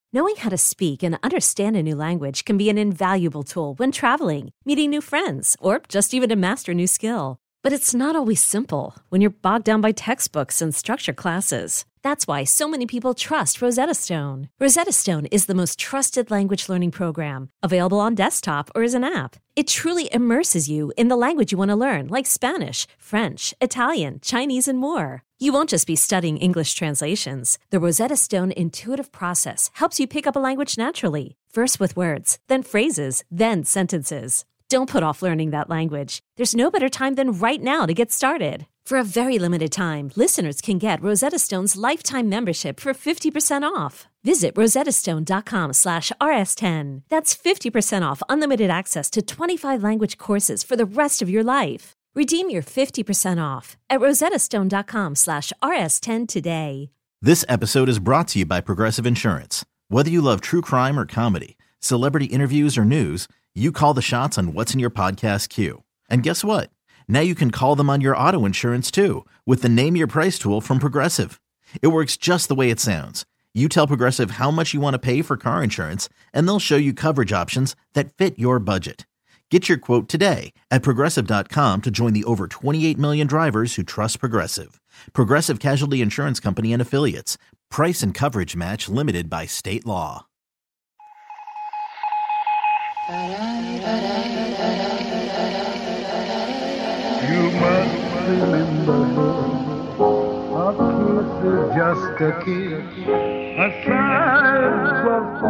Knowing how to speak and understand a new language can be an invaluable tool when traveling, meeting new friends, or just even to master a new skill. But it's not always simple when you're bogged down by textbooks and structured classes. That's why so many people trust Rosetta Stone. Rosetta Stone is the most trusted language learning program, available on desktop or as an app. It truly immerses you in the language you want to learn, like Spanish, French, Italian, Chinese, and more. You won't just be studying English translations. The Rosetta Stone intuitive process helps you pick up a language naturally, first with words, then phrases, then sentences. Don't put off learning that language. There's no better time than right now to get started. For a very limited time, listeners can get Rosetta Stone's lifetime membership for 50% off. Visit rosettastone.com/rs10. That's 50% off unlimited access to 25 language courses for the rest of your life. Redeem your 50% off at rosettastone.com/rs10 today. This episode is brought to you by Progressive Insurance. Whether you love true crime or comedy, celebrity interviews or news, you call the shots on what's in your podcast queue. And guess what? Now you can call them on your auto insurance too with the Name Your Price tool from Progressive. It works just the way it sounds. You tell Progressive how much you want to pay for car insurance, and they'll show you coverage options that fit your budget. Get your quote today at Progressive.com to join the over 28 million drivers who trust Progressive. Progressive Casualty Insurance Company and Affiliates. Price and coverage match limited by state law. You must remember, a kiss is just a kiss, a sigh is just a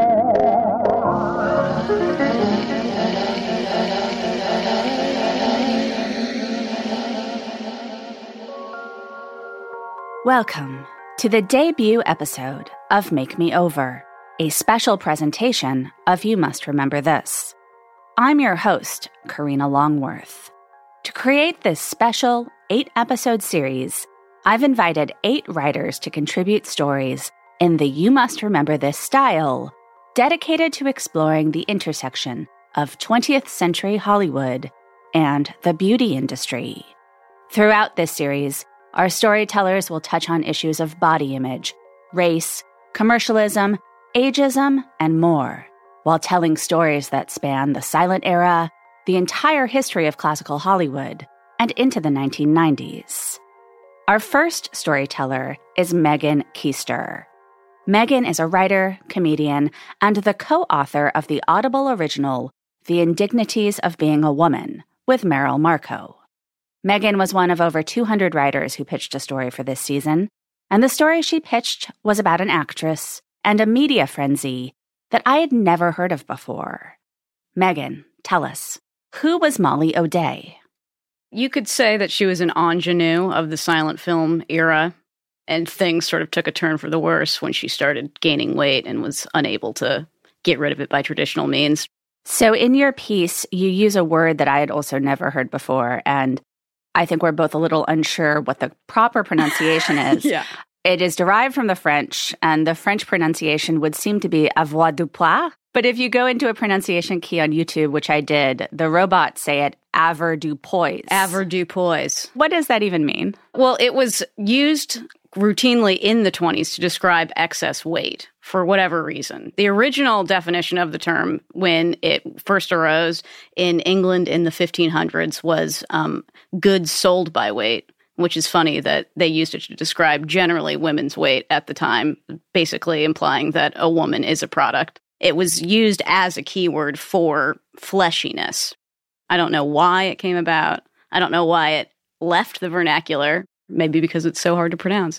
Welcome to the debut episode of Make Me Over, a special presentation of You Must Remember This. I'm your host, Karina Longworth. To create this special 8-episode series, I've invited 8 writers to contribute stories in the You Must Remember This style, dedicated to exploring the intersection of 20th century Hollywood and the beauty industry. Throughout this series, our storytellers will touch on issues of body image, race, commercialism, ageism, and more, while telling stories that span the silent era, the entire history of classical Hollywood, and into the 1990s. Our first storyteller is Megan Keister. Megan is a writer, comedian, and the co-author of the Audible original, The Indignities of Being a Woman, with Meryl Marco. Megan was one of over 200 writers who pitched a story for this season, and the story she pitched was about an actress and a media frenzy that I had never heard of before. Megan, tell us, who was Molly O'Day? You could say that she was an ingenue of the silent film era, and things sort of took a turn for the worse when she started gaining weight and was unable to get rid of it by traditional means. So in your piece, you use a word that I had also never heard before, and I think we're both a little unsure what the proper pronunciation is. Yeah. It is derived from the French, and the French pronunciation would seem to be avoirdupois. But if you go into a pronunciation key on YouTube, which I did, the robots say it avoirdupois. Avoirdupois. What does that even mean? Well, it was used routinely in the 20s to describe excess weight for whatever reason. The original definition of the term when it first arose in England in the 1500s was goods sold by weight, which is funny that they used it to describe generally women's weight at the time, basically implying that a woman is a product. It was used as a keyword for fleshiness. I don't know why it came about. I don't know why it left the vernacular. Maybe because it's so hard to pronounce.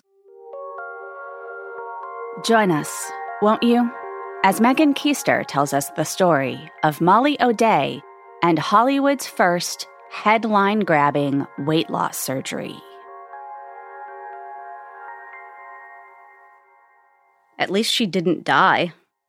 Join us, won't you? As Megan Keister tells us the story of Molly O'Day and Hollywood's first headline-grabbing weight loss surgery. At least she didn't die.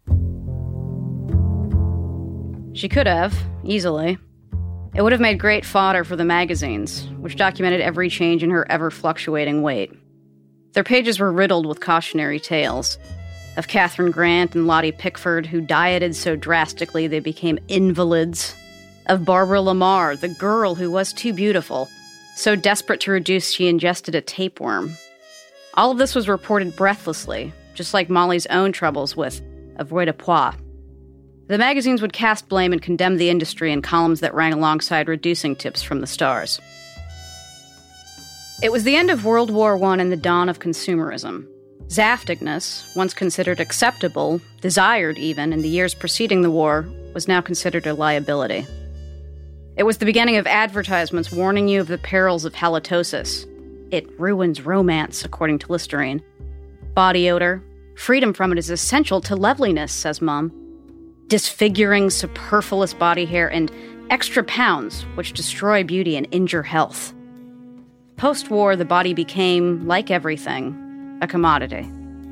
She could have, easily. It would have made great fodder for the magazines, which documented every change in her ever-fluctuating weight. Their pages were riddled with cautionary tales of Catherine Grant and Lottie Pickford, who dieted so drastically they became invalids, of Barbara Lamar, the girl who was too beautiful, so desperate to reduce she ingested a tapeworm. All of this was reported breathlessly, just like Molly's own troubles with avoirdupois. The magazines would cast blame and condemn the industry in columns that ran alongside reducing tips from the stars. It was the end of World War I and the dawn of consumerism. Zaftigness, once considered acceptable, desired even, in the years preceding the war, was now considered a liability. It was the beginning of advertisements warning you of the perils of halitosis. It ruins romance, according to Listerine. Body odor. Freedom from it is essential to loveliness, says Mom. Disfiguring, superfluous body hair and extra pounds, which destroy beauty and injure health. Post-war, the body became, like everything, a commodity.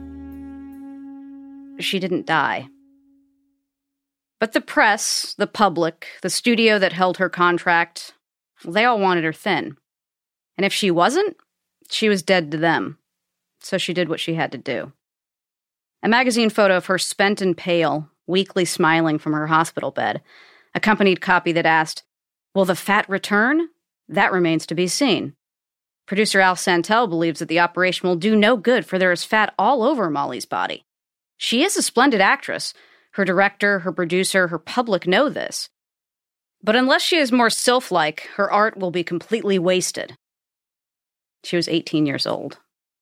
She didn't die. But the press, the public, the studio that held her contract, they all wanted her thin. And if she wasn't, she was dead to them. So she did what she had to do. A magazine photo of her spent and pale, weakly smiling from her hospital bed, accompanied copy that asked, "Will the fat return? That remains to be seen." Producer Al Santel believes that the operation will do no good, for there is fat all over Molly's body. She is a splendid actress. Her director, her producer, her public know this. But unless she is more sylph-like, her art will be completely wasted. She was 18 years old.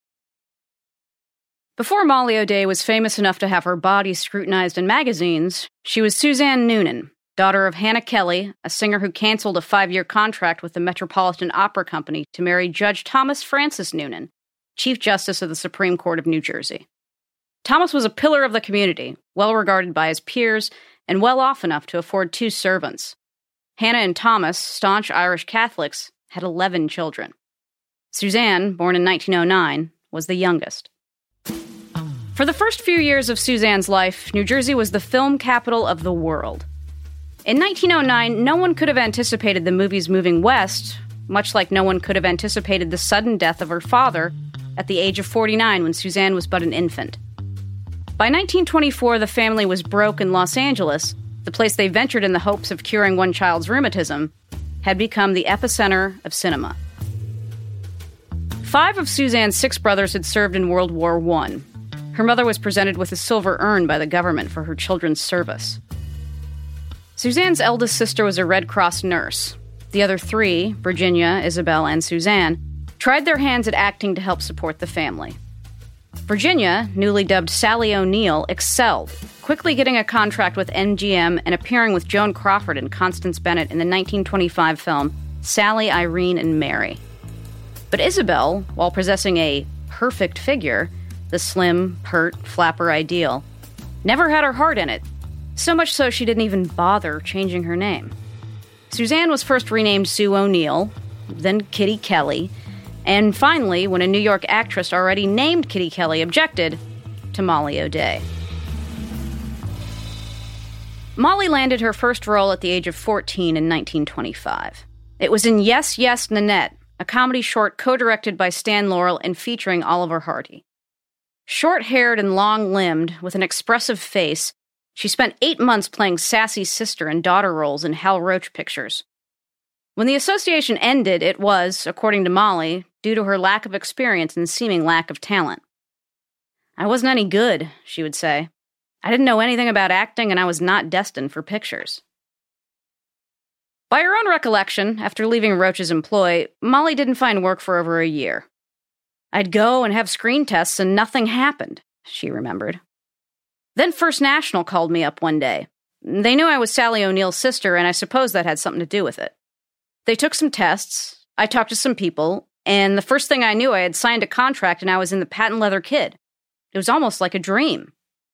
Before Molly O'Day was famous enough to have her body scrutinized in magazines, she was Suzanne Noonan, daughter of Hannah Kelly, a singer who canceled a 5-year contract with the Metropolitan Opera Company to marry Judge Thomas Francis Noonan, Chief Justice of the Supreme Court of New Jersey. Thomas was a pillar of the community, well regarded by his peers, and well off enough to afford 2 servants. Hannah and Thomas, staunch Irish Catholics, had 11 children. Suzanne, born in 1909, was the youngest. For the first few years of Suzanne's life, New Jersey was the film capital of the world. In 1909, no one could have anticipated the movies moving west, much like no one could have anticipated the sudden death of her father at the age of 49 when Suzanne was but an infant. By 1924, the family was broke, and Los Angeles, the place they ventured in the hopes of curing one child's rheumatism, had become the epicenter of cinema. 5 of Suzanne's 6 brothers had served in World War I. Her mother was presented with a silver urn by the government for her children's service. Suzanne's eldest sister was a Red Cross nurse. The other 3, Virginia, Isabel, and Suzanne, tried their hands at acting to help support the family. Virginia, newly dubbed Sally O'Neill, excelled, quickly getting a contract with MGM and appearing with Joan Crawford and Constance Bennett in the 1925 film Sally, Irene, and Mary. But Isabel, while possessing a perfect figure, the slim, pert, flapper ideal, never had her heart in it, so much so she didn't even bother changing her name. Suzanne was first renamed Sue O'Neill, then Kitty Kelly, and finally, when a New York actress already named Kitty Kelly objected, to Molly O'Day. Molly landed her first role at the age of 14 in 1925. It was in Yes, Yes, Nanette, a comedy short co-directed by Stan Laurel and featuring Oliver Hardy. Short-haired and long-limbed, with an expressive face, she spent 8 months playing sassy sister and daughter roles in Hal Roach pictures. When the association ended, it was, according to Molly, due to her lack of experience and seeming lack of talent. "I wasn't any good," she would say. "I didn't know anything about acting, and I was not destined for pictures." By her own recollection, after leaving Roach's employ, Molly didn't find work for over a year. "I'd go and have screen tests and nothing happened," she remembered. Then First National called me up one day. They knew I was Sally O'Neill's sister, and I suppose that had something to do with it. They took some tests, I talked to some people, and the first thing I knew, I had signed a contract and I was in the Patent Leather Kid. It was almost like a dream.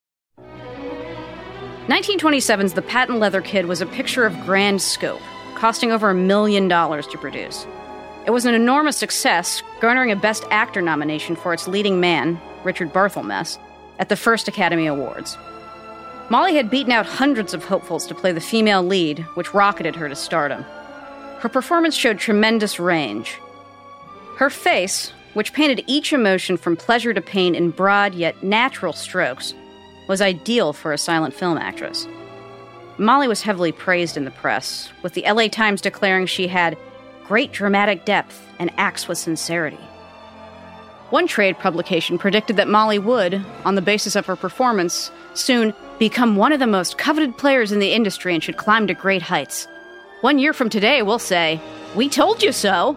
1927's The Patent Leather Kid was a picture of grand scope, costing over $1 million to produce. It was an enormous success, garnering a Best Actor nomination for its leading man, Richard Barthelmess, at the first Academy Awards. Molly had beaten out hundreds of hopefuls to play the female lead, which rocketed her to stardom. Her performance showed tremendous range. Her face, which painted each emotion from pleasure to pain in broad yet natural strokes, was ideal for a silent film actress. Molly was heavily praised in the press, with the LA Times declaring she had great dramatic depth and acts with sincerity. One trade publication predicted that Molly would, on the basis of her performance, soon become one of the most coveted players in the industry and should climb to great heights. 1 year from today, we'll say, "We told you so."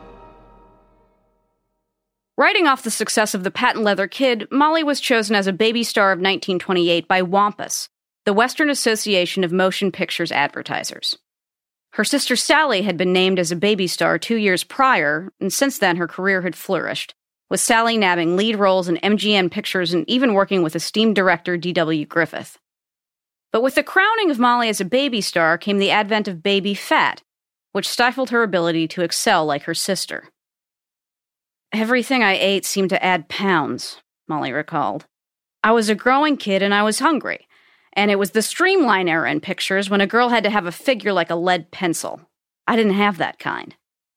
Writing off the success of The Patent Leather Kid, Molly was chosen as a baby star of 1928 by WAMPAS, the Western Association of Motion Pictures Advertisers. Her sister Sally had been named as a baby star 2 years prior, and since then her career had flourished, with Sally nabbing lead roles in MGM Pictures and even working with esteemed director D.W. Griffith. But with the crowning of Molly as a baby star came the advent of baby fat, which stifled her ability to excel like her sister. "Everything I ate seemed to add pounds," Molly recalled. "I was a growing kid and I was hungry, and it was the streamline era in pictures when a girl had to have a figure like a lead pencil. I didn't have that kind."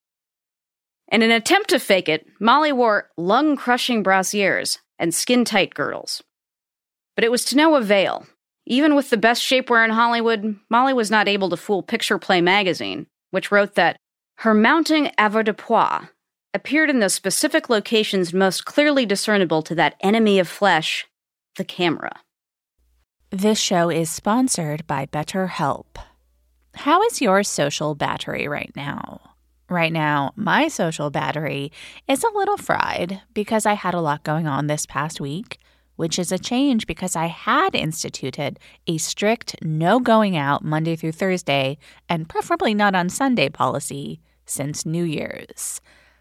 In an attempt to fake it, Molly wore lung-crushing brassieres and skin-tight girdles. But it was to no avail. Even with the best shapewear in Hollywood, Molly was not able to fool Picture Play magazine, which wrote that her mounting avoirdupois appeared in those specific locations most clearly discernible to that enemy of flesh, the camera. This show is sponsored by BetterHelp. How is your social battery right now? Right now, my social battery is a little fried because I had a lot going on this past week, which is a change because I had instituted a strict no going out Monday through Thursday and preferably not on Sunday policy since New Year's.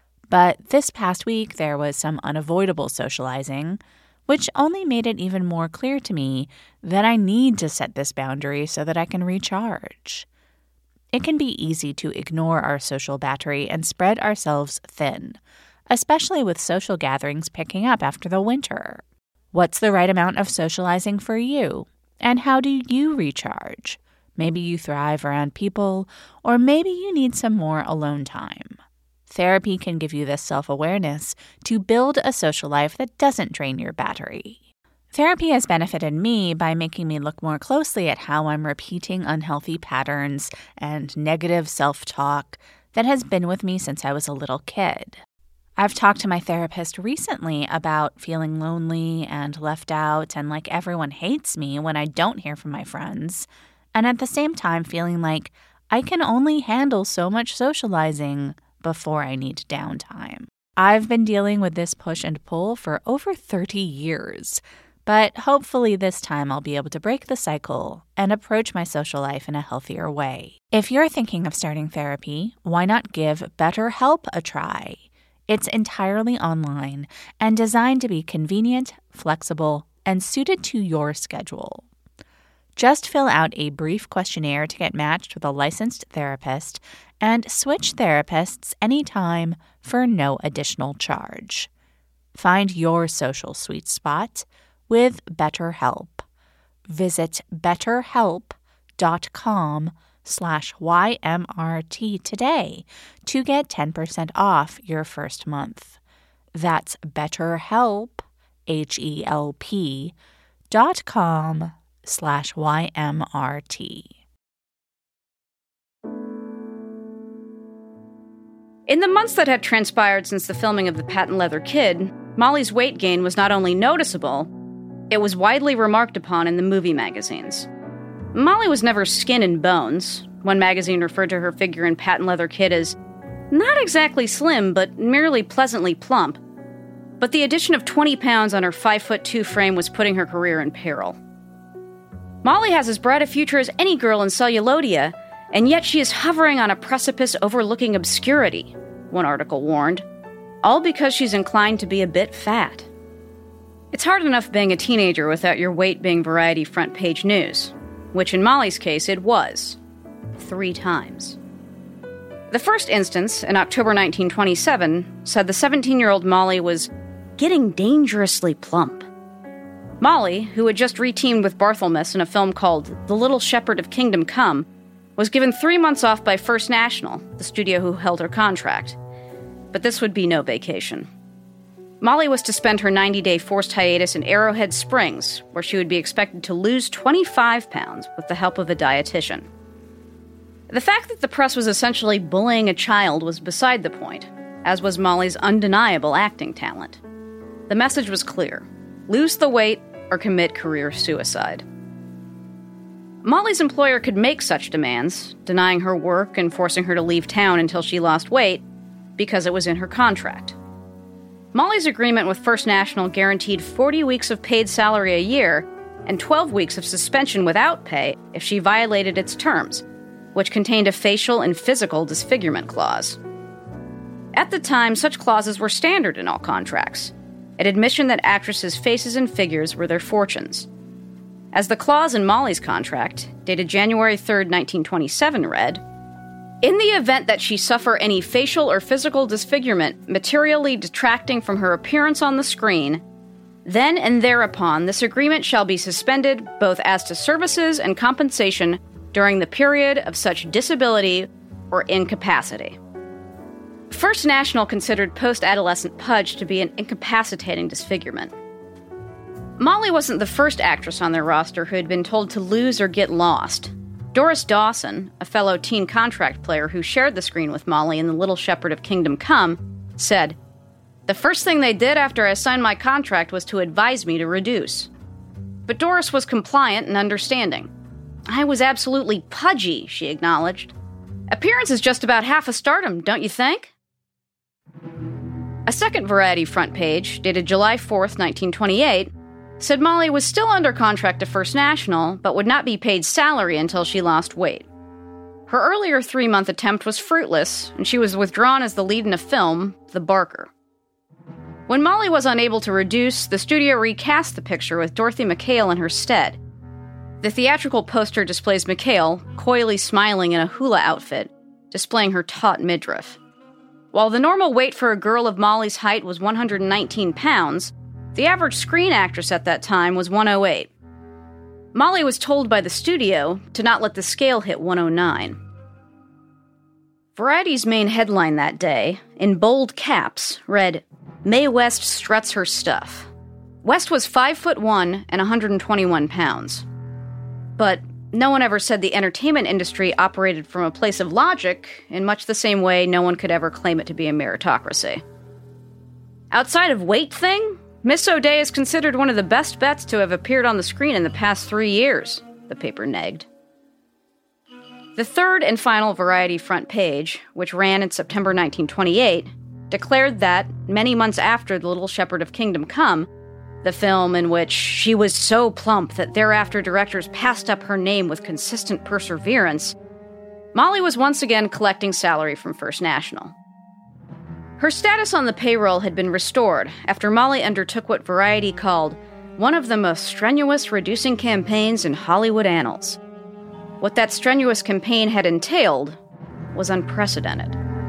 But this past week, there was some unavoidable socializing, which only made it even more clear to me that I need to set this boundary so that I can recharge. It can be easy to ignore our social battery and spread ourselves thin, especially with social gatherings picking up after the winter. What's the right amount of socializing for you? And how do you recharge? Maybe you thrive around people, or maybe you need some more alone time. Therapy can give you this self-awareness to build a social life that doesn't drain your battery. Therapy has benefited me by making me look more closely at how I'm repeating unhealthy patterns and negative self-talk that has been with me since I was a little kid. I've talked to my therapist recently about feeling lonely and left out and like everyone hates me when I don't hear from my friends, and at the same time feeling like I can only handle so much socializing before I need downtime. I've been dealing with this push and pull for over 30 years, but hopefully this time I'll be able to break the cycle and approach my social life in a healthier way. If you're thinking of starting therapy, why not give BetterHelp a try? It's entirely online and designed to be convenient, flexible, and suited to your schedule. Just fill out a brief questionnaire to get matched with a licensed therapist and switch therapists anytime for no additional charge. Find your social sweet spot with BetterHelp. Visit betterhelp.com/YMRT today to get 10% off your first month. That's BetterHelp, HELP.com/YMRT. In the months that had transpired since the filming of The Patent Leather Kid, Molly's weight gain was not only noticeable, it was widely remarked upon in the movie magazines. Molly was never skin and bones. One magazine referred to her figure in Patent Leather Kid as not exactly slim, but merely pleasantly plump. But the addition of 20 pounds on her 5'2" frame was putting her career in peril. Molly has as bright a future as any girl in Cellulodia, and yet she is hovering on a precipice overlooking obscurity, one article warned, all because she's inclined to be a bit fat. It's hard enough being a teenager without your weight being Variety front page news, which in Molly's case it was, 3 times. The first instance, in October 1927, said the 17-year-old Molly was getting dangerously plump. Molly, who had just reteamed with Barthelmess in a film called The Little Shepherd of Kingdom Come, was given 3 months off by First National, the studio who held her contract. But this would be no vacation. Molly was to spend her 90-day forced hiatus in Arrowhead Springs, where she would be expected to lose 25 pounds with the help of a dietitian. The fact that the press was essentially bullying a child was beside the point, as was Molly's undeniable acting talent. The message was clear: lose the weight or commit career suicide. Molly's employer could make such demands, denying her work and forcing her to leave town until she lost weight, because it was in her contract. Molly's agreement with First National guaranteed 40 weeks of paid salary a year and 12 weeks of suspension without pay if she violated its terms, which contained a facial and physical disfigurement clause. At the time, such clauses were standard in all contracts, an admission that actresses' faces and figures were their fortunes. As the clause in Molly's contract, dated January 3, 1927, read, "In the event that she suffer any facial or physical disfigurement materially detracting from her appearance on the screen, then and thereupon this agreement shall be suspended both as to services and compensation during the period of such disability or incapacity." First National considered post-adolescent pudge to be an incapacitating disfigurement. Molly wasn't the first actress on their roster who had been told to lose or get lost. Doris Dawson, a fellow teen contract player who shared the screen with Molly in The Little Shepherd of Kingdom Come, said, "The first thing they did after I signed my contract was to advise me to reduce." But Doris was compliant and understanding. "I was absolutely pudgy," she acknowledged. "Appearance is just about half of stardom, don't you think?" A second Variety front page, dated July 4th, 1928, said Molly was still under contract to First National, but would not be paid salary until she lost weight. Her earlier 3-month attempt was fruitless, and she was withdrawn as the lead in a film, The Barker. When Molly was unable to reduce, the studio recast the picture with Dorothy McHale in her stead. The theatrical poster displays McHale, coyly smiling in a hula outfit, displaying her taut midriff. While the normal weight for a girl of Molly's height was 119 pounds, the average screen actress at that time was 108. Molly was told by the studio to not let the scale hit 109. Variety's main headline that day, in bold caps, read, "Mae West struts her stuff." West was 5'1" and 121 pounds. But no one ever said the entertainment industry operated from a place of logic, in much the same way no one could ever claim it to be a meritocracy. Outside of weight thing, Miss O'Day is considered one of the best bets to have appeared on the screen in the past 3 years, the paper negged. The third and final Variety front page, which ran in September 1928, declared that, many months after The Little Shepherd of Kingdom Come, the film in which she was so plump that thereafter directors passed up her name with consistent perseverance, Molly was once again collecting salary from First National. Her status on the payroll had been restored after Molly undertook what Variety called one of the most strenuous reducing campaigns in Hollywood annals. What that strenuous campaign had entailed was unprecedented.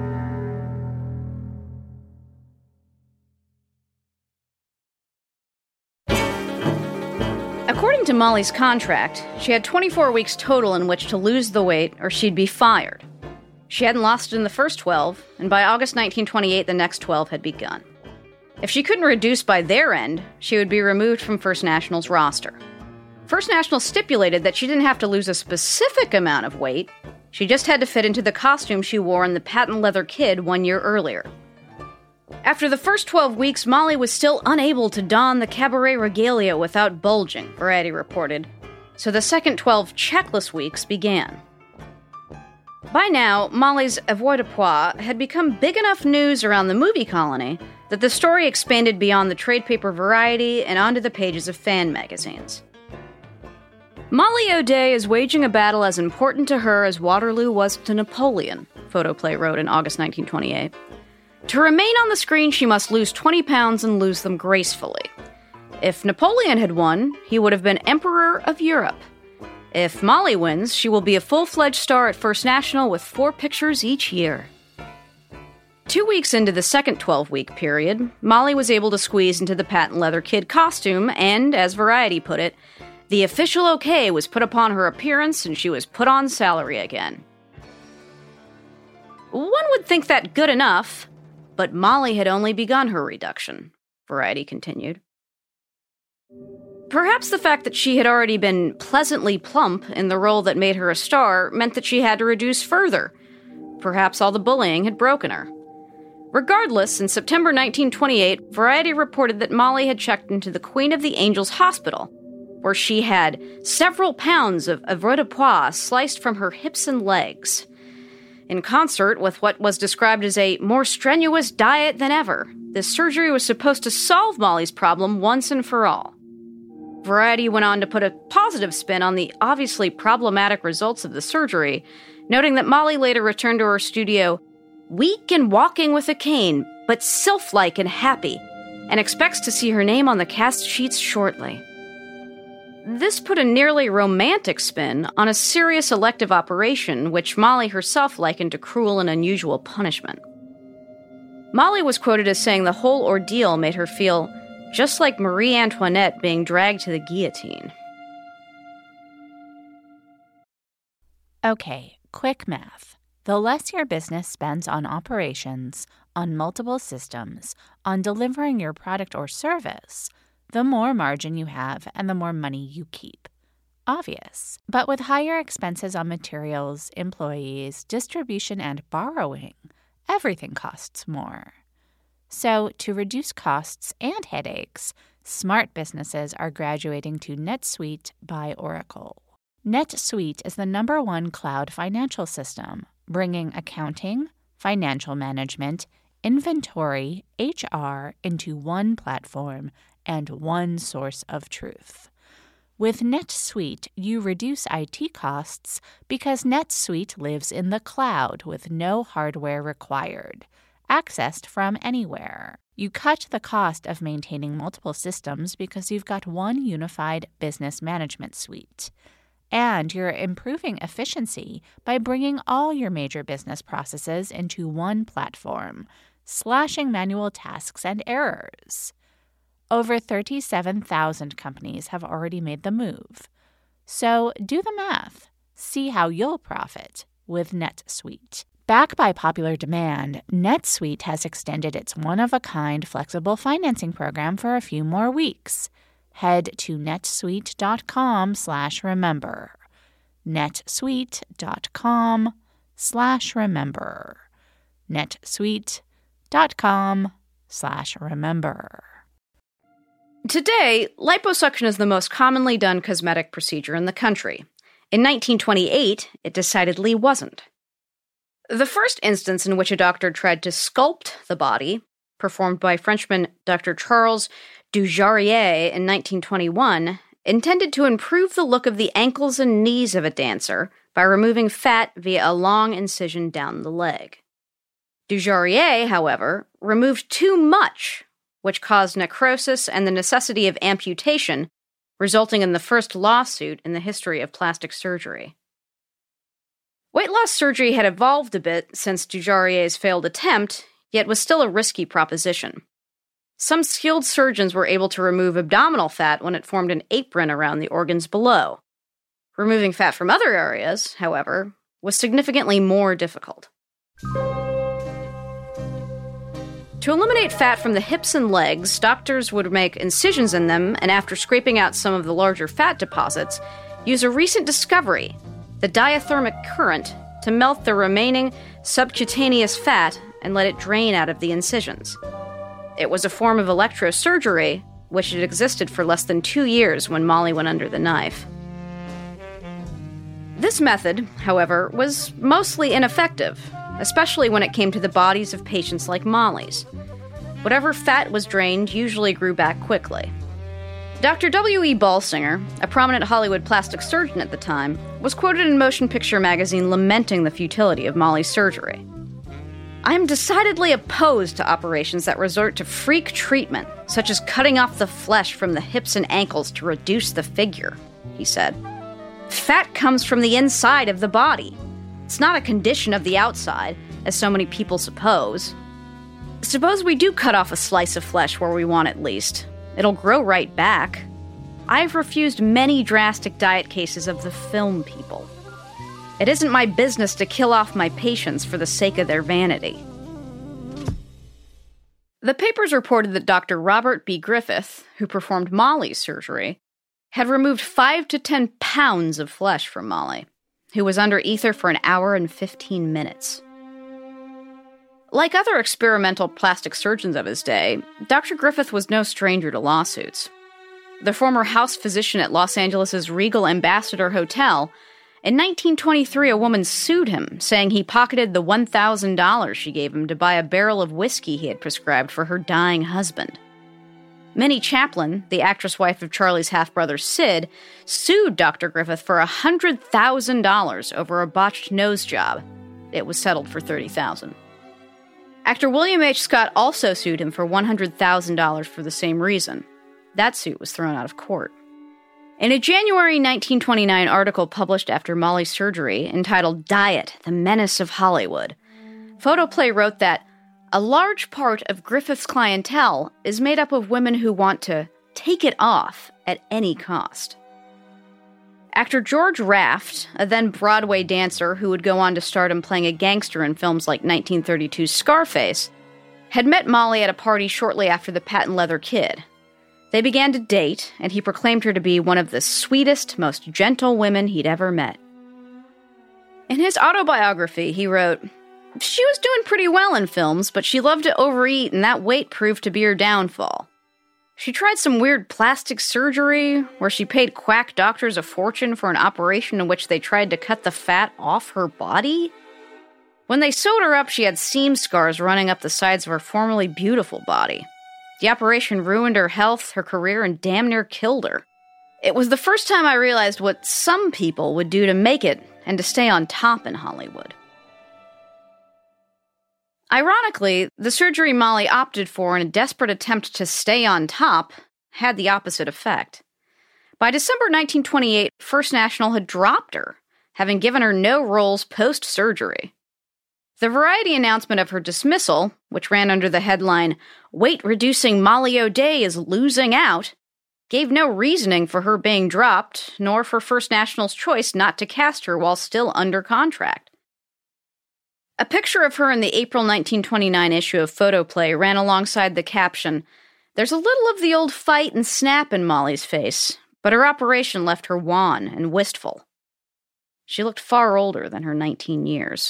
According to Molly's contract, she had 24 weeks total in which to lose the weight or she'd be fired. She hadn't lost it in the first 12, and by August 1928, the next 12 had begun. If she couldn't reduce by their end, she would be removed from First National's roster. First National stipulated that she didn't have to lose a specific amount of weight, she just had to fit into the costume she wore in The Patent Leather Kid 1 year earlier. After the first 12 weeks, Molly was still unable to don the cabaret regalia without bulging, Variety reported, so the second 12 checkless weeks began. By now, Molly's avoirdupois had become big enough news around the movie colony that the story expanded beyond the trade paper Variety and onto the pages of fan magazines. Molly O'Day is waging a battle as important to her as Waterloo was to Napoleon, Photoplay wrote in August 1928. To remain on the screen, she must lose 20 pounds and lose them gracefully. If Napoleon had won, he would have been Emperor of Europe. If Molly wins, she will be a full-fledged star at First National with 4 pictures each year. 2 weeks into the second 12-week period, Molly was able to squeeze into the Patent Leather Kid costume, and, as Variety put it, the official okay was put upon her appearance and she was put on salary again. One would think that good enough, but Molly had only begun her reduction, Variety continued. Perhaps the fact that she had already been pleasantly plump in the role that made her a star meant that she had to reduce further. Perhaps all the bullying had broken her. Regardless, in September 1928, Variety reported that Molly had checked into the Queen of the Angels Hospital, where she had several pounds of avoirdupois sliced from her hips and legs. In concert with what was described as a more strenuous diet than ever, this surgery was supposed to solve Molly's problem once and for all. Variety went on to put a positive spin on the obviously problematic results of the surgery, noting that Molly later returned to her studio weak and walking with a cane, but sylph-like and happy, and expects to see her name on the cast sheets shortly. This put a nearly romantic spin on a serious elective operation, which Molly herself likened to cruel and unusual punishment. Molly was quoted as saying the whole ordeal made her feel just like Marie Antoinette being dragged to the guillotine. Okay, quick math. The less your business spends on operations, on multiple systems, on delivering your product or service, the more margin you have and the more money you keep. Obvious. But with higher expenses on materials, employees, distribution, and borrowing, everything costs more. So, to reduce costs and headaches, smart businesses are graduating to NetSuite by Oracle. NetSuite is the #1 cloud financial system, bringing accounting, financial management, inventory, HR into one platform and one source of truth. With NetSuite, you reduce IT costs because NetSuite lives in the cloud with no hardware required, accessed from anywhere. You cut the cost of maintaining multiple systems because you've got one unified business management suite. And you're improving efficiency by bringing all your major business processes into one platform, slashing manual tasks and errors. Over 37,000 companies have already made the move. So do the math. See how you'll profit with NetSuite. Backed by popular demand, NetSuite has extended its one-of-a-kind flexible financing program for a few more weeks. Head to netsuite.com/remember. netsuite.com/remember. netsuite.com/remember. Today, liposuction is the most commonly done cosmetic procedure in the country. In 1928, it decidedly wasn't. The first instance in which a doctor tried to sculpt the body, performed by Frenchman Dr. Charles Dujarrier in 1921, intended to improve the look of the ankles and knees of a dancer by removing fat via a long incision down the leg. Dujarrier, however, removed too much, which caused necrosis and the necessity of amputation, resulting in the first lawsuit in the history of plastic surgery. Weight loss surgery had evolved a bit since Dujarrier's failed attempt, yet was still a risky proposition. Some skilled surgeons were able to remove abdominal fat when it formed an apron around the organs below. Removing fat from other areas, however, was significantly more difficult. To eliminate fat from the hips and legs, doctors would make incisions in them and, after scraping out some of the larger fat deposits, use a recent discovery, the diathermic current, to melt the remaining subcutaneous fat and let it drain out of the incisions. It was a form of electrosurgery, which had existed for less than 2 years when Molly went under the knife. This method, however, was mostly ineffective, especially when it came to the bodies of patients like Molly's. Whatever fat was drained usually grew back quickly. Dr. W.E. Balsinger, a prominent Hollywood plastic surgeon at the time, was quoted in Motion Picture Magazine lamenting the futility of Molly's surgery. "I am decidedly opposed to operations that resort to freak treatment, such as cutting off the flesh from the hips and ankles to reduce the figure," he said. "Fat comes from the inside of the body. It's not a condition of the outside, as so many people suppose. Suppose we do cut off a slice of flesh where we want it least. It'll grow right back. I've refused many drastic diet cases of the film people. It isn't my business to kill off my patients for the sake of their vanity." The papers reported that Dr. Robert B. Griffith, who performed Molly's surgery, had removed 5 to 10 pounds of flesh from Molly, who was under ether for an hour and 15 minutes. Like other experimental plastic surgeons of his day, Dr. Griffith was no stranger to lawsuits. the former house physician at Los Angeles' Regal Ambassador Hotel, in 1923 a woman sued him, saying he pocketed the $1,000 she gave him to buy a barrel of whiskey he had prescribed for her dying husband. Minnie Chaplin, the actress wife of Charlie's half-brother Sid, sued Dr. Griffith for $100,000 over a botched nose job. It was settled for $30,000. Actor William H. Scott also sued him for $100,000 for the same reason. That suit was thrown out of court. In a January 1929 article published after Molly's surgery, entitled Diet, the Menace of Hollywood, Photoplay wrote that a large part of Griffith's clientele is made up of women who want to take it off at any cost. Actor George Raft, a then Broadway dancer who would go on to stardom playing a gangster in films like 1932's Scarface, had met Molly at a party shortly after the Patent Leather Kid. They began to date, and he proclaimed her to be one of the sweetest, most gentle women he'd ever met. In his autobiography, he wrote, "She was doing pretty well in films, but she loved to overeat, and that weight proved to be her downfall. She tried some weird plastic surgery, where she paid quack doctors a fortune for an operation in which they tried to cut the fat off her body. When they sewed her up, she had seam scars running up the sides of her formerly beautiful body. The operation ruined her health, her career, and damn near killed her. It was the first time I realized what some people would do to make it and to stay on top in Hollywood." Ironically, the surgery Molly opted for in a desperate attempt to stay on top had the opposite effect. By December 1928, First National had dropped her, having given her no roles post-surgery. The Variety announcement of her dismissal, which ran under the headline, "Weight-reducing Molly O'Day is losing out," gave no reasoning for her being dropped, nor for First National's choice not to cast her while still under contract. A picture of her in the April 1929 issue of Photoplay ran alongside the caption, "There's a little of the old fight and snap in Molly's face, but her operation left her wan and wistful." She looked far older than her 19 years.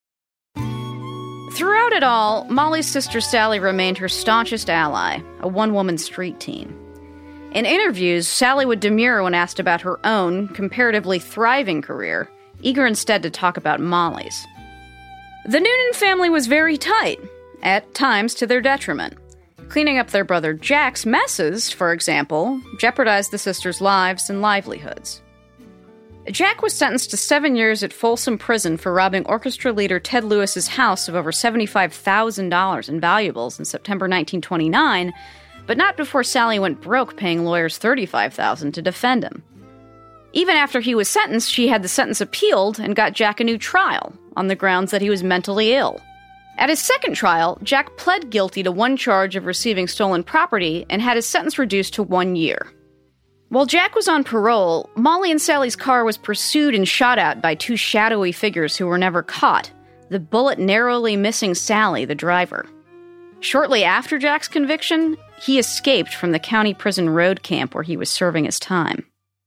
Throughout it all, Molly's sister Sally remained her staunchest ally, a one-woman street team. In interviews, Sally would demur when asked about her own, comparatively thriving career, eager instead to talk about Molly's. The Noonan family was very tight, at times to their detriment. Cleaning up their brother Jack's messes, for example, jeopardized the sisters' lives and livelihoods. Jack was sentenced to 7 years at Folsom Prison for robbing orchestra leader Ted Lewis's house of over $75,000 in valuables in September 1929, but not before Sally went broke paying lawyers $35,000 to defend him. Even after he was sentenced, she had the sentence appealed and got Jack a new trial, on the grounds that he was mentally ill. At his second trial, Jack pled guilty to one charge of receiving stolen property and had his sentence reduced to 1 year. While Jack was on parole, Molly and Sally's car was pursued and shot at by two shadowy figures who were never caught, the bullet narrowly missing Sally, the driver. Shortly after Jack's conviction, he escaped from the county prison road camp where he was serving his time.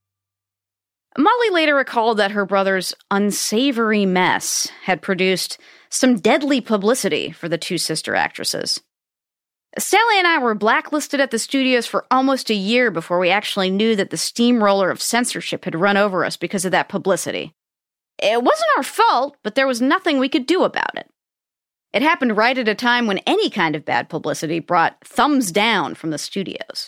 Molly later recalled that her brother's unsavory mess had produced some deadly publicity for the two sister actresses. "Sally and I were blacklisted at the studios for almost a year before we actually knew that the steamroller of censorship had run over us because of that publicity. It wasn't our fault, but there was nothing we could do about it. It happened right at a time when any kind of bad publicity brought thumbs down from the studios."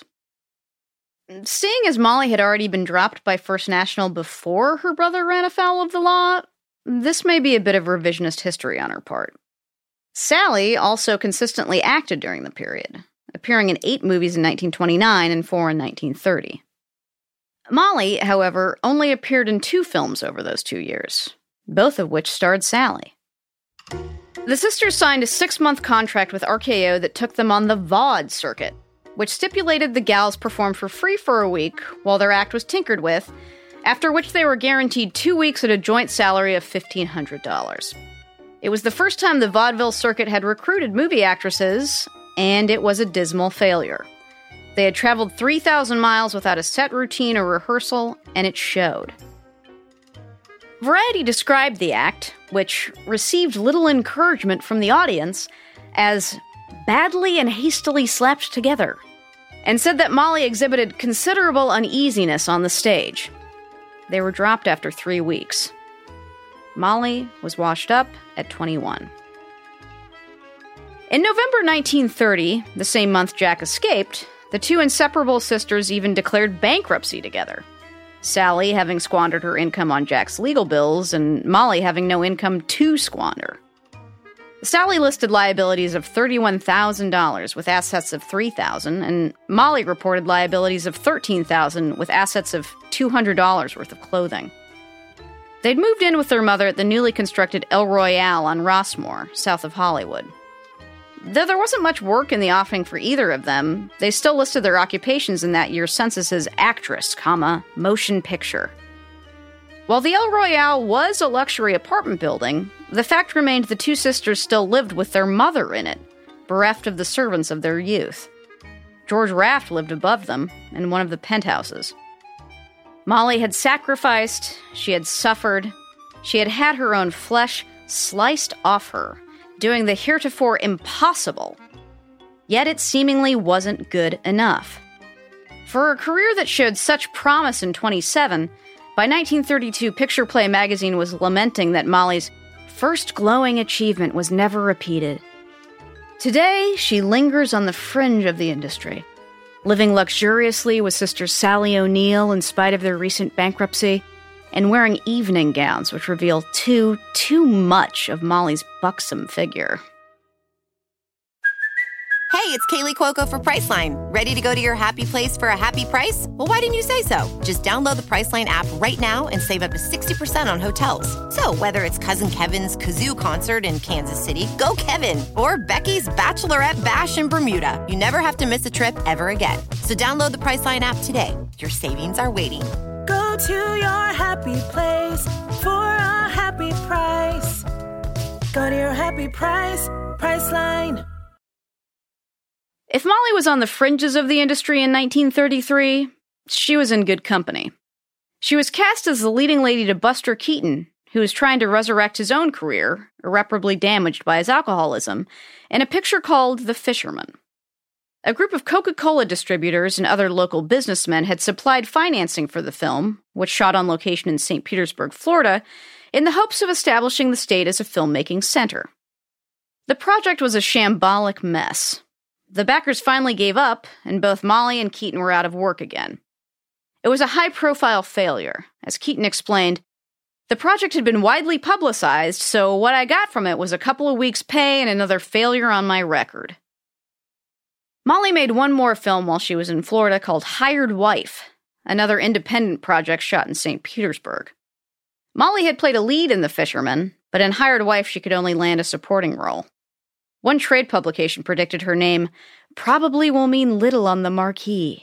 Seeing as Molly had already been dropped by First National before her brother ran afoul of the law, this may be a bit of revisionist history on her part. Sally also consistently acted during the period, appearing in 8 movies in 1929 and 4 in 1930. Molly, however, only appeared in 2 films over those 2 years, both of which starred Sally. The sisters signed a 6-month contract with RKO that took them on the VOD circuit, which stipulated the gals performed for free for a week while their act was tinkered with, after which they were guaranteed 2 weeks at a joint salary of $1,500. It was the first time the vaudeville circuit had recruited movie actresses, and it was a dismal failure. They had traveled 3,000 miles without a set routine or rehearsal, and it showed. Variety described the act, which received little encouragement from the audience, as badly and hastily slapped together. and said that Molly exhibited considerable uneasiness on the stage. They were dropped after 3 weeks. Molly was washed up at 21. In November 1930, the same month Jack escaped, the two inseparable sisters even declared bankruptcy together. Sally having squandered her income on Jack's legal bills, and Molly having no income to squander. Sally listed liabilities of $31,000 with assets of $3,000, and Molly reported liabilities of $13,000 with assets of $200 worth of clothing. They'd moved in with their mother at the newly constructed El Royale on Rossmore, south of Hollywood. Though there wasn't much work in the offing for either of them, they still listed their occupations in that year's census as actress, motion picture. While the El Royale was a luxury apartment building, the fact remained the two sisters still lived with their mother in it, bereft of the servants of their youth. George Raft lived above them, in one of the penthouses. Molly had sacrificed, she had suffered, she had had her own flesh sliced off her, doing the heretofore impossible. Yet it seemingly wasn't good enough. For a career that showed such promise in 27, by 1932, Picture Play magazine was lamenting that Molly's first glowing achievement was never repeated. Today, she lingers on the fringe of the industry, living luxuriously with sisters Sally O'Neill in spite of their recent bankruptcy, and wearing evening gowns which reveal too much of Molly's buxom figure. Hey, it's Kaylee Cuoco for Priceline. Ready to go to your happy place for a happy price? Well, why didn't you say so? Just download the Priceline app right now and save up to 60% on hotels. So whether it's Cousin Kevin's Kazoo Concert in Kansas City, go Kevin, or Becky's Bachelorette Bash in Bermuda, you never have to miss a trip ever again. So download the Priceline app today. Your savings are waiting. Go to your happy place for a happy price. Go to your happy price, Priceline. If Molly was on the fringes of the industry in 1933, she was in good company. She was cast as the leading lady to Buster Keaton, who was trying to resurrect his own career, irreparably damaged by his alcoholism, in a picture called The Fisherman. A group of Coca-Cola distributors and other local businessmen had supplied financing for the film, which shot on location in St. Petersburg, Florida, in the hopes of establishing the state as a filmmaking center. The project was a shambolic mess. The backers finally gave up, and both Molly and Keaton were out of work again. It was a high-profile failure. As Keaton explained, the project had been widely publicized, so what I got from it was a couple of weeks' pay and another failure on my record. Molly made one more film while she was in Florida called Hired Wife, another independent project shot in St. Petersburg. Molly had played a lead in The Fisherman, but in Hired Wife she could only land a supporting role. One trade publication predicted her name probably will mean little on the marquee.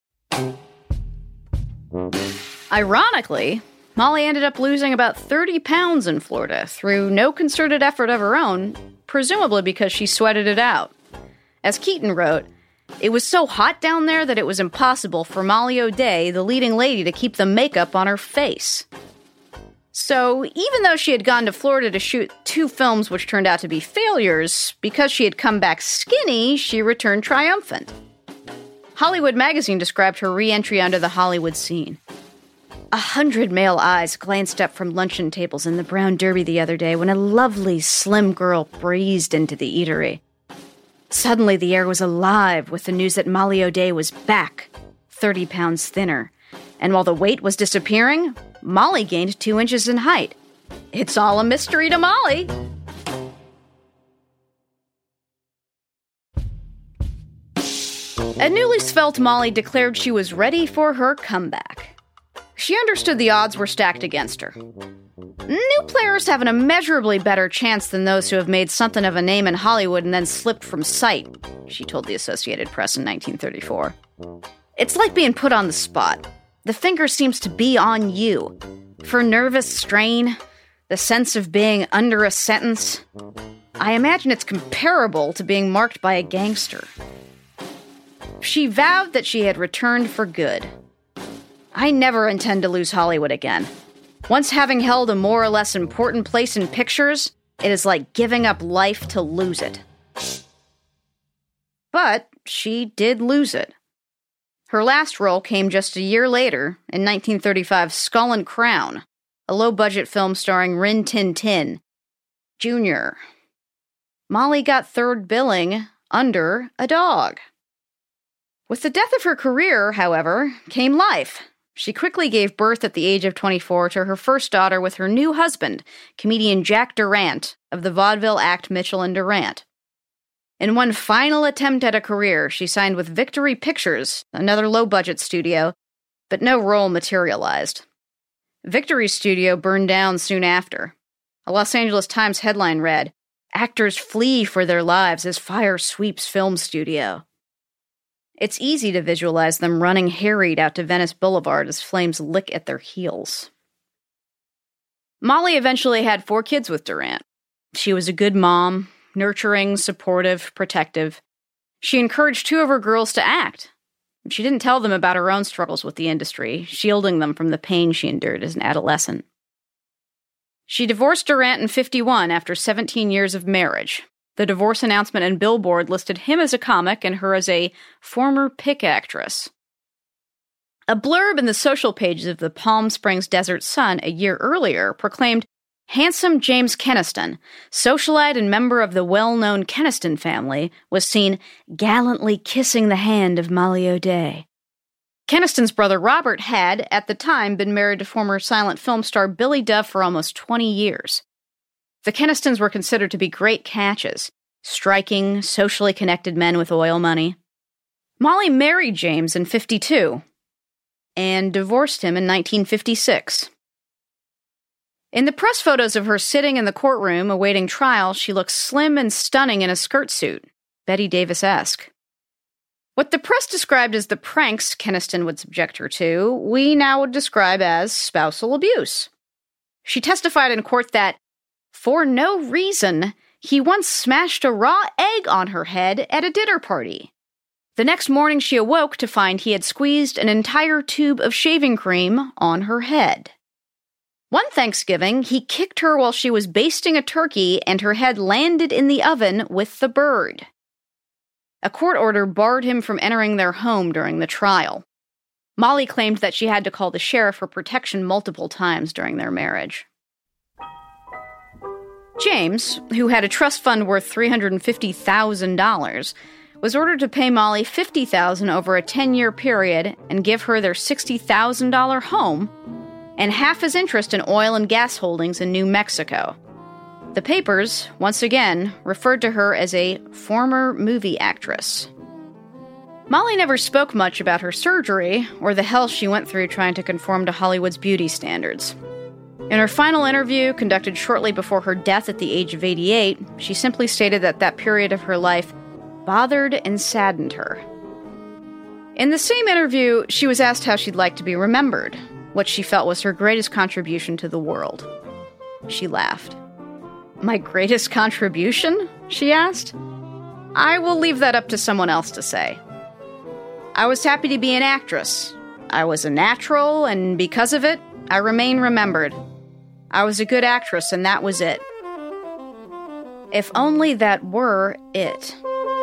Ironically, Molly ended up losing about 30 pounds in Florida through no concerted effort of her own, presumably because she sweated it out. As Keaton wrote, it was so hot down there that it was impossible for Molly O'Day, the leading lady, to keep the makeup on her face. So, even though she had gone to Florida to shoot 2 films which turned out to be failures, because she had come back skinny, she returned triumphant. Hollywood Magazine described her re-entry onto the Hollywood scene. 100 male eyes glanced up from luncheon tables in the Brown Derby the other day when a lovely, slim girl breezed into the eatery. Suddenly the air was alive with the news that Molly O'Day was back, 30 pounds thinner. And while the weight was disappearing, Molly gained 2 inches in height. It's all a mystery to Molly. A newly svelte Molly declared she was ready for her comeback. She understood the odds were stacked against her. New players have an immeasurably better chance than those who have made something of a name in Hollywood and then slipped from sight, she told the Associated Press in 1934. It's like being put on the spot. The finger seems to be on you. For nervous strain, the sense of being under a sentence, I imagine it's comparable to being marked by a gangster. She vowed that she had returned for good. I never intend to lose Hollywood again. Once having held a more or less important place in pictures, it is like giving up life to lose it. But she did lose it. Her last role came just a year later, in 1935's Skull and Crown, a low-budget film starring Rin Tin Tin Jr. Molly got third billing under a dog. With the death of her career, however, came life. She quickly gave birth at the age of 24 to her first daughter with her new husband, comedian Jack Durant of the vaudeville act Mitchell and Durant. In one final attempt at a career, she signed with Victory Pictures, another low-budget studio, but no role materialized. Victory's studio burned down soon after. A Los Angeles Times headline read, "Actors flee for their lives as fire sweeps film studio." It's easy to visualize them running harried out to Venice Boulevard as flames lick at their heels. Molly eventually had 4 kids with Durant. She was a good mom, nurturing, supportive, protective. She encouraged 2 of her girls to act. She didn't tell them about her own struggles with the industry, shielding them from the pain she endured as an adolescent. She divorced Durant in 1951 after 17 years of marriage. The divorce announcement in Billboard listed him as a comic and her as a former pick actress. A blurb in the social pages of the Palm Springs Desert Sun a year earlier proclaimed, "Handsome James Keniston, socialite and member of the well-known Keniston family, was seen gallantly kissing the hand of Molly O'Day." Keniston's brother Robert had, at the time, been married to former silent film star Billy Dove for almost 20 years. The Kenistons were considered to be great catches, striking, socially connected men with oil money. Molly married James in 1952 and divorced him in 1956. In the press photos of her sitting in the courtroom awaiting trial, she looks slim and stunning in a skirt suit, Bette Davis-esque. What the press described as the pranks Keniston would subject her to, we now would describe as spousal abuse. She testified in court that, for no reason, he once smashed a raw egg on her head at a dinner party. The next morning she awoke to find he had squeezed an entire tube of shaving cream on her head. One Thanksgiving, he kicked her while she was basting a turkey and her head landed in the oven with the bird. A court order barred him from entering their home during the trial. Molly claimed that she had to call the sheriff for protection multiple times during their marriage. James, who had a trust fund worth $350,000, was ordered to pay Molly $50,000 over a 10-year period and give her their $60,000 home and half his interest in oil and gas holdings in New Mexico. The papers, once again, referred to her as a former movie actress. Molly never spoke much about her surgery or the hell she went through trying to conform to Hollywood's beauty standards. In her final interview, conducted shortly before her death at the age of 88, she simply stated that that period of her life bothered and saddened her. In the same interview, she was asked how she'd like to be remembered, what she felt was her greatest contribution to the world. She laughed. "My greatest contribution?" she asked. "I will leave that up to someone else to say. I was happy to be an actress. I was a natural, and because of it, I remain remembered. I was a good actress, and that was it. If only that were it."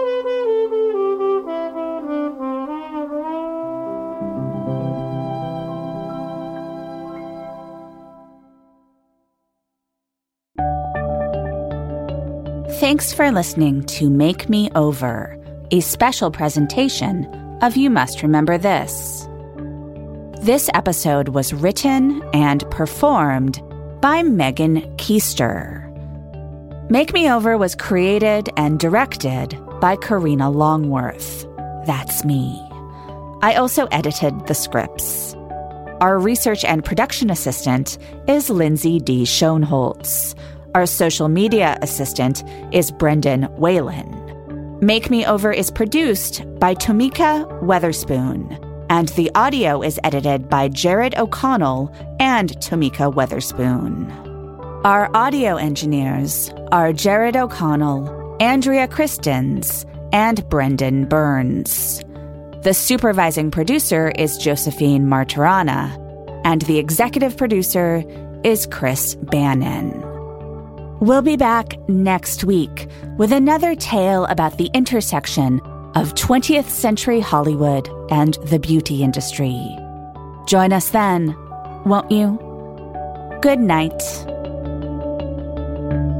Thanks for listening to Make Me Over, a special presentation of You Must Remember This. This episode was written and performed by Megan Keister. Make Me Over was created and directed by Karina Longworth. That's me. I also edited the scripts. Our research and production assistant is Lindsay D. Schoenholtz. Our social media assistant is Brendan Whalen. Make Me Over is produced by Tomika Weatherspoon, and the audio is edited by Jared O'Connell and Tomika Weatherspoon. Our audio engineers are Jared O'Connell, Andrea Christens, and Brendan Burns. The supervising producer is Josephine Martirana, and the executive producer is Chris Bannon. We'll be back next week with another tale about the intersection of 20th century Hollywood and the beauty industry. Join us then, won't you? Good night.